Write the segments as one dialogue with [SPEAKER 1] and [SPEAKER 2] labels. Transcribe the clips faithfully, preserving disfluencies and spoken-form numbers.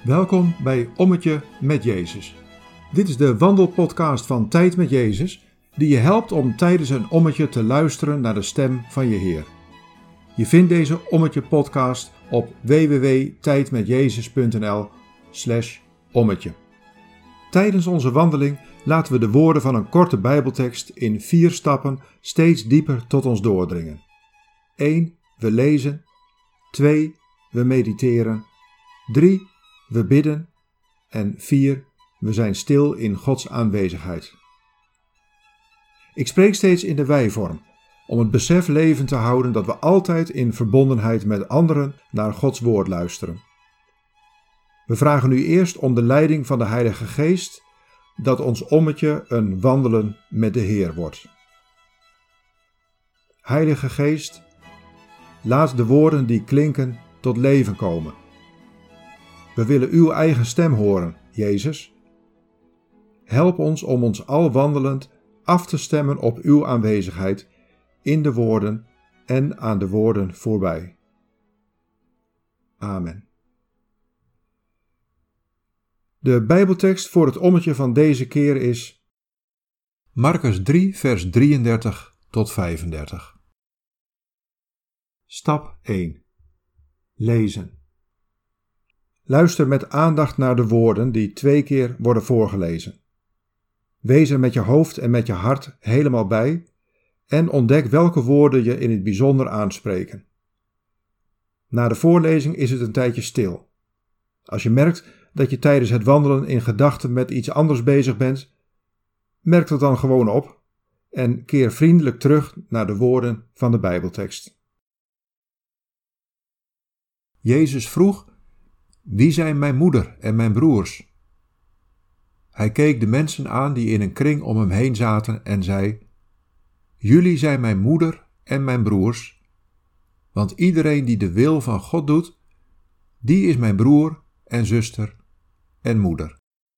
[SPEAKER 1] Welkom bij Ommetje met Jezus. Dit is de wandelpodcast van Tijd met Jezus, die je helpt om tijdens een ommetje te luisteren naar de stem van je Heer. Je vindt deze Ommetje podcast op w w w punt tijdmetjezus punt n l slash ommetje. Tijdens onze wandeling laten we de woorden van een korte Bijbeltekst in vier stappen steeds dieper tot ons doordringen. één. We lezen. twee. We mediteren. drie. We bidden. En vier. We zijn stil in Gods aanwezigheid. Ik spreek steeds in de wij-vorm, om het besef levend te houden dat we altijd in verbondenheid met anderen naar Gods woord luisteren. We vragen nu eerst om de leiding van de Heilige Geest, dat ons ommetje een wandelen met de Heer wordt. Heilige Geest, laat de woorden die klinken tot leven komen. We willen uw eigen stem horen, Jezus. Help ons om ons al wandelend af te stemmen op uw aanwezigheid in de woorden en aan de woorden voorbij. Amen. De Bijbeltekst voor het ommetje van deze keer is Markus drie, vers drieëndertig tot vijfendertig. Stap één. Lezen. Luister met aandacht naar de woorden die twee keer worden voorgelezen. Wees er met je hoofd en met je hart helemaal bij en ontdek welke woorden je in het bijzonder aanspreken. Na de voorlezing is het een tijdje stil. Als je merkt dat je tijdens het wandelen in gedachten met iets anders bezig bent, merk dat dan gewoon op en keer vriendelijk terug naar de woorden van de Bijbeltekst. Jezus vroeg: wie zijn mijn moeder en mijn broers? Hij keek de mensen aan die in een kring om hem heen zaten en zei: jullie zijn mijn moeder en mijn broers, want iedereen die de wil van God doet, die is mijn broer en zuster en moeder.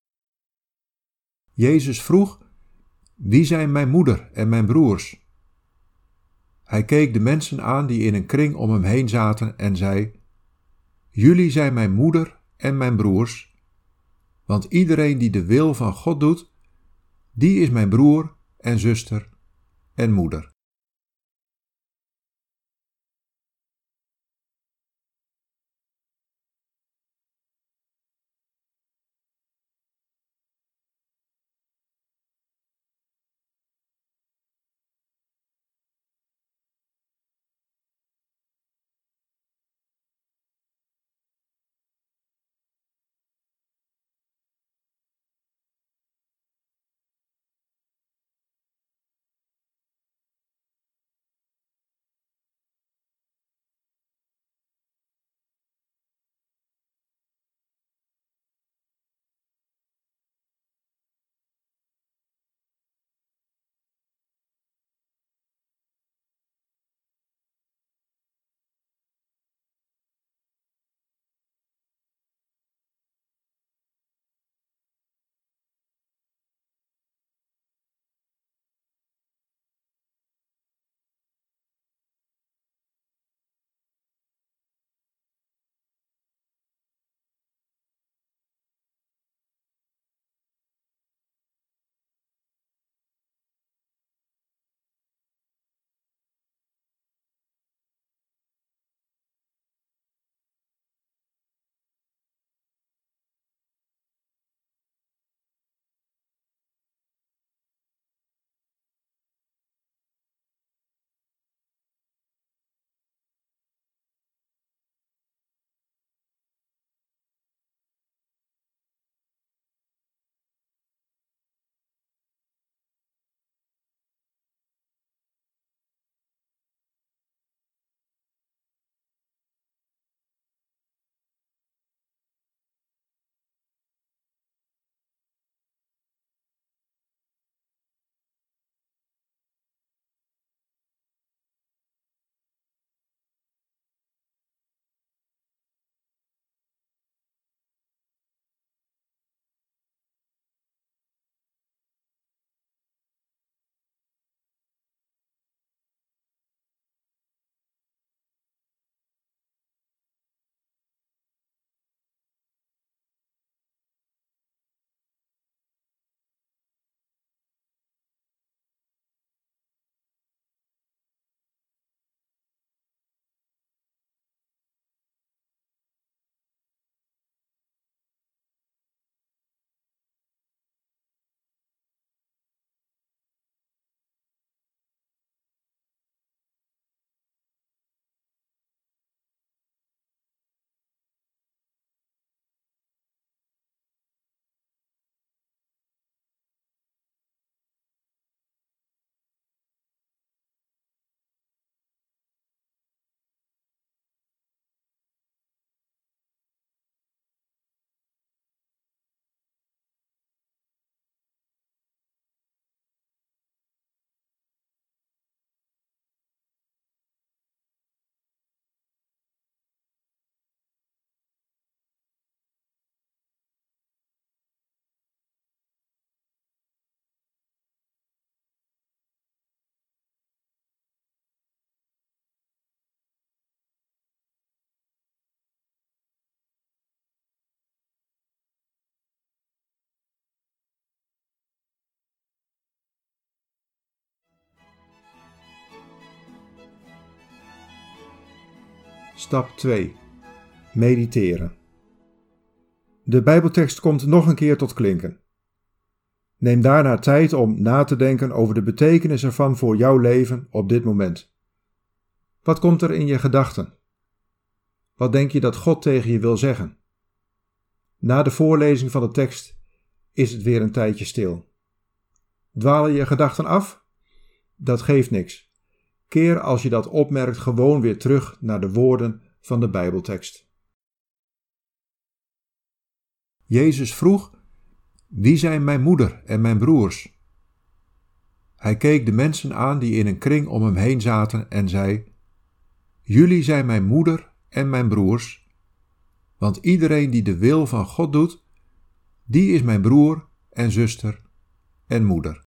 [SPEAKER 1] Jezus vroeg: wie zijn mijn moeder en mijn broers? Hij keek de mensen aan die in een kring om hem heen zaten en zei: jullie zijn mijn moeder en mijn broers, want iedereen die de wil van God doet, die is mijn broer en zuster en moeder. Stap twee. Mediteren. De Bijbeltekst komt nog een keer tot klinken. Neem daarna tijd om na te denken over de betekenis ervan voor jouw leven op dit moment. Wat komt er in je gedachten? Wat denk je dat God tegen je wil zeggen? Na de voorlezing van de tekst is het weer een tijdje stil. Dwalen je gedachten af? Dat geeft niks. Keer als je dat opmerkt gewoon weer terug naar de woorden van de Bijbeltekst. Jezus vroeg: wie zijn mijn moeder en mijn broers? Hij keek de mensen aan die in een kring om hem heen zaten en zei: jullie zijn mijn moeder en mijn broers, want iedereen die de wil van God doet, die is mijn broer en zuster en moeder.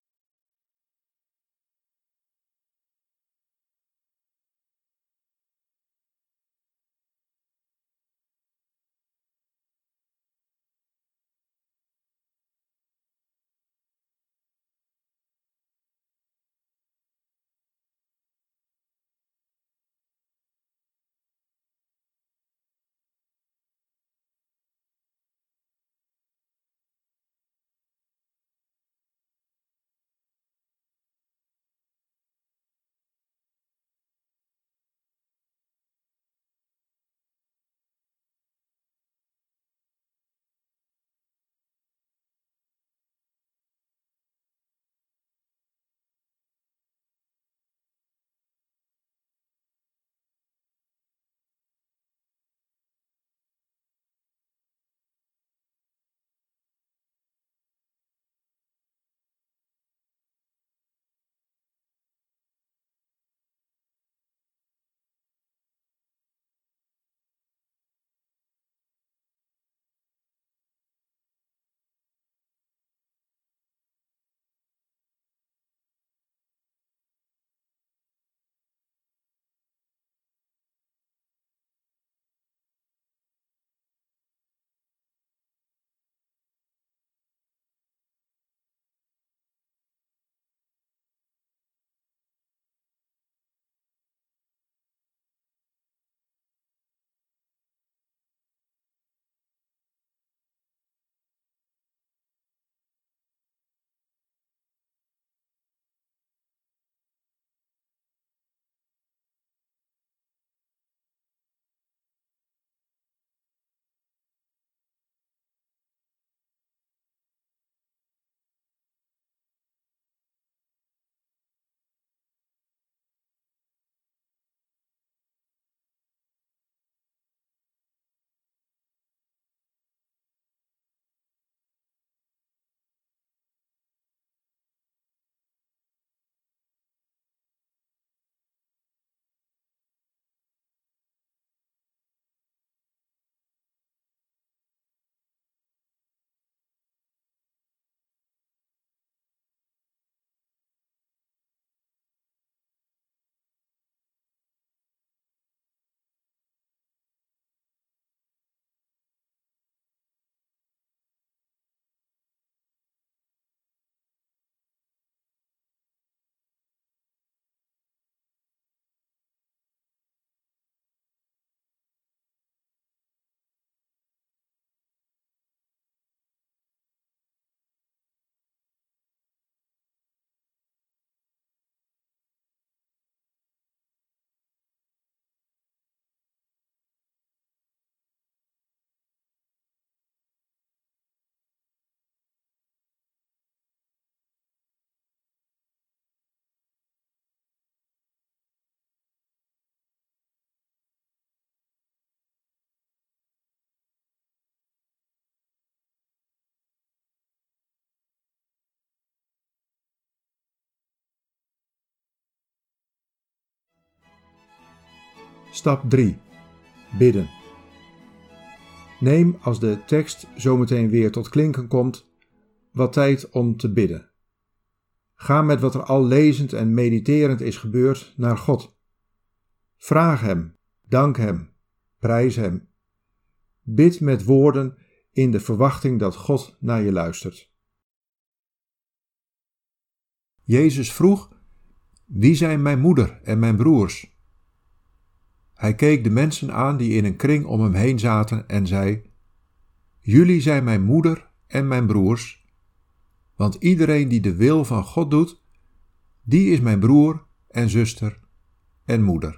[SPEAKER 1] Stap drie. Bidden. Neem, als de tekst zometeen weer tot klinken komt, wat tijd om te bidden. Ga met wat er al lezend en mediterend is gebeurd naar God. Vraag Hem, dank Hem, prijs Hem. Bid met woorden in de verwachting dat God naar je luistert. Jezus vroeg: wie zijn mijn moeder en mijn broers? Hij keek de mensen aan die in een kring om hem heen zaten en zei: Jullie zijn mijn moeder en mijn broers, want iedereen die de wil van God doet, die is mijn broer en zuster en moeder.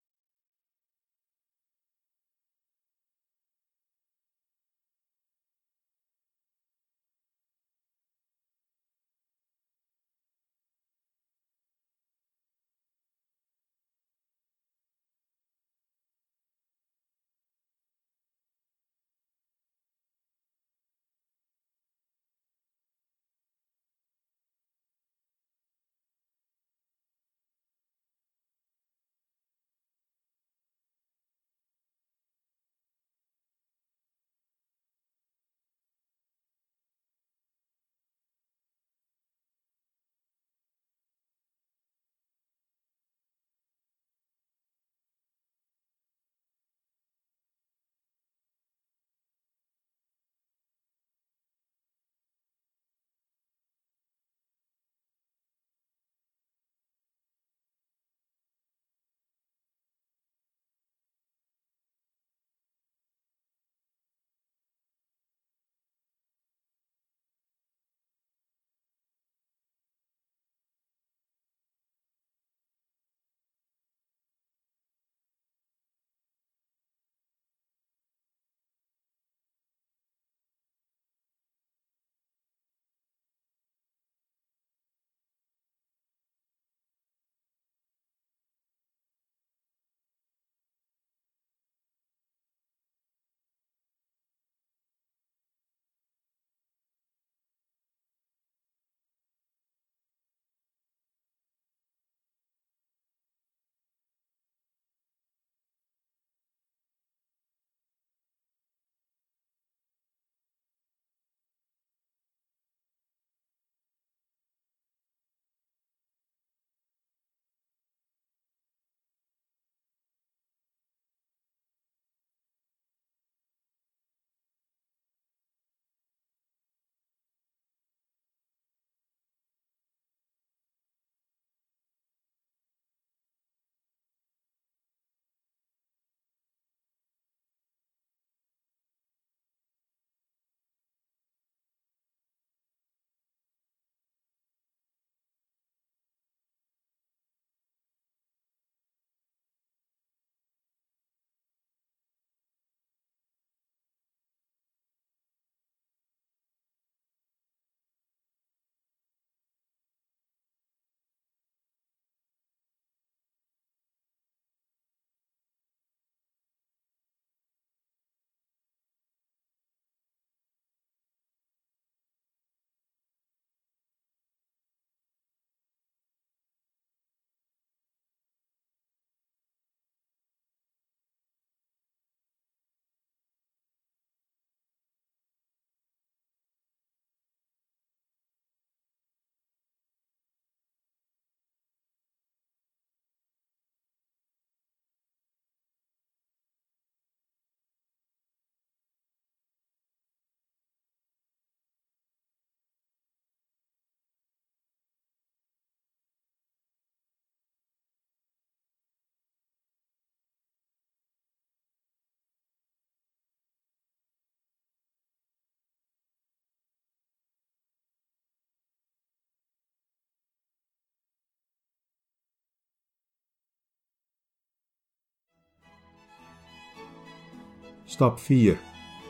[SPEAKER 1] Stap vier.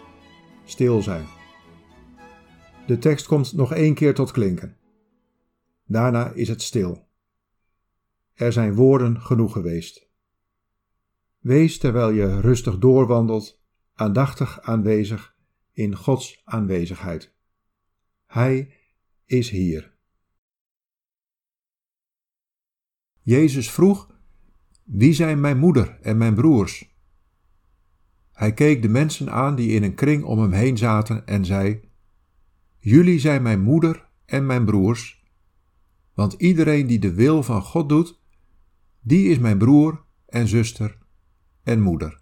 [SPEAKER 1] Stil zijn. De tekst komt nog één keer tot klinken. Daarna is het stil. Er zijn woorden genoeg geweest. Wees terwijl je rustig doorwandelt, aandachtig aanwezig in Gods aanwezigheid. Hij is hier. Jezus vroeg: Wie zijn mijn moeder en mijn broers? Hij keek de mensen aan die in een kring om hem heen zaten en zei: Jullie zijn mijn moeder en mijn broers, want iedereen die de wil van God doet, die is mijn broer en zuster en moeder.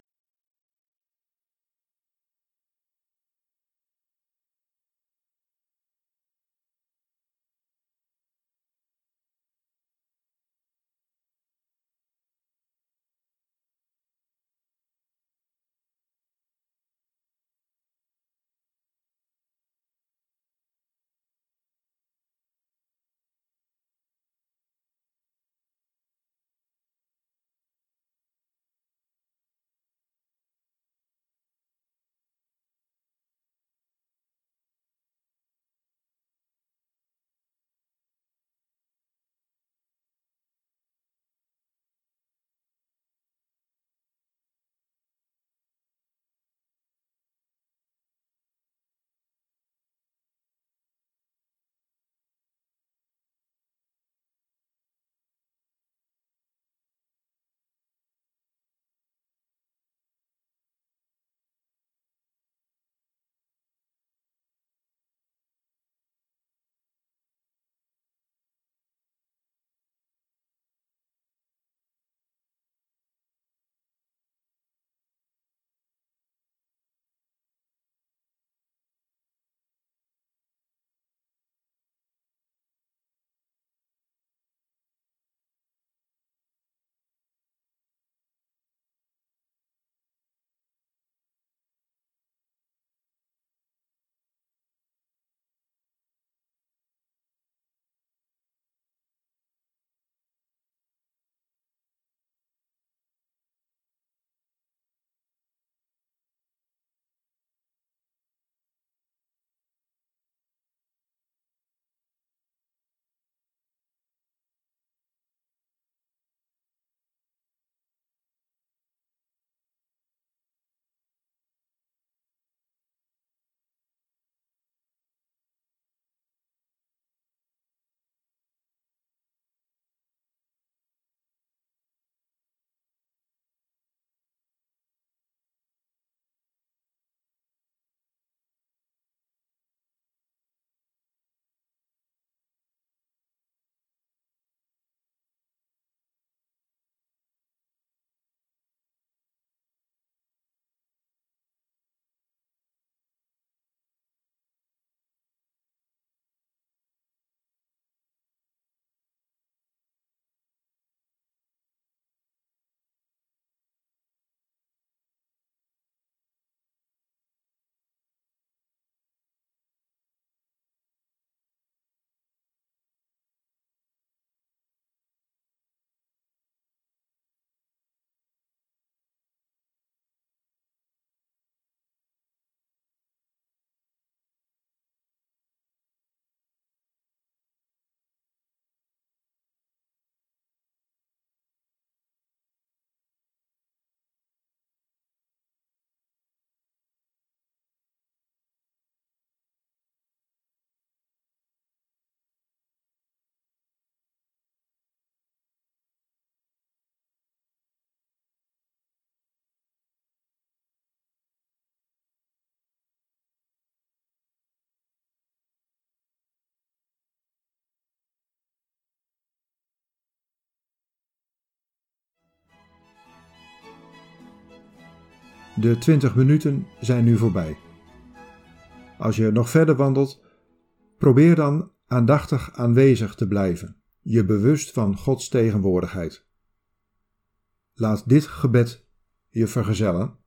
[SPEAKER 1] De twintig minuten zijn nu voorbij. Als je nog verder wandelt, probeer dan aandachtig aanwezig te blijven, je bewust van Gods tegenwoordigheid. Laat dit gebed je vergezellen.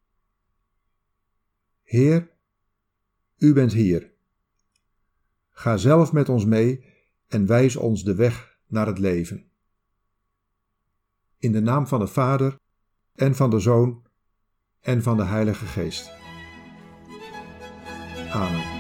[SPEAKER 1] Heer, U bent hier. Ga zelf met ons mee en wijs ons de weg naar het leven. In de naam van de Vader en van de Zoon en van de Heilige Geest. Amen.